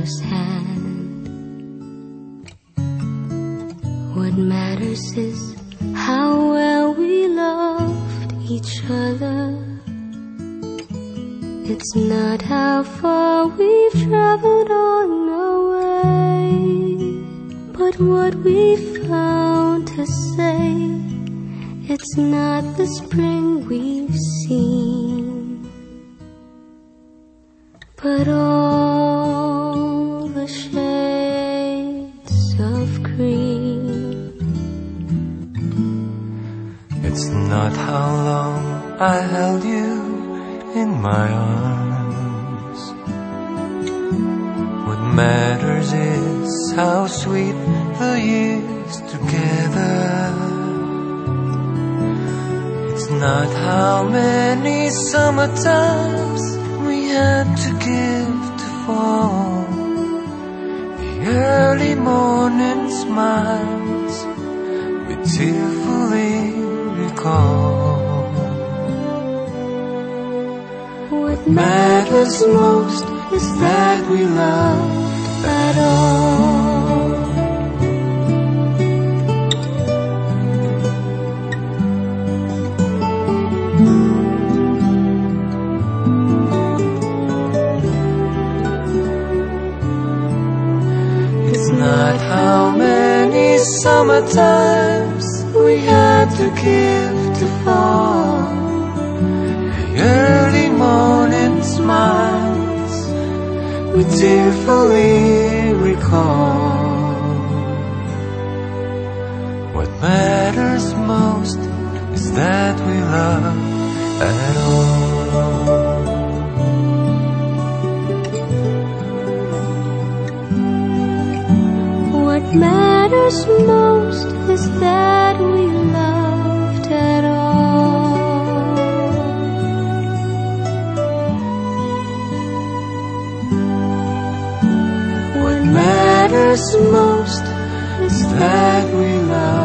mother's hand. What matters is how well we loved each other. It's not how far we've traveled on our way, but what we found to say. It's not the spring we've seen, but all the shades of green. It's not how long I held you in my arms. What matters is how sweet the years together. It's not how many summertimes we had to give to fall. The early morning smiles we tearfully recall. What matters most is that we loved at all. It's not how many summertimes we had to give to fall. The early morning smiles we tearfully recall. What matters most is that we love at all. What matters most is that we loved at all. What matters most is that we love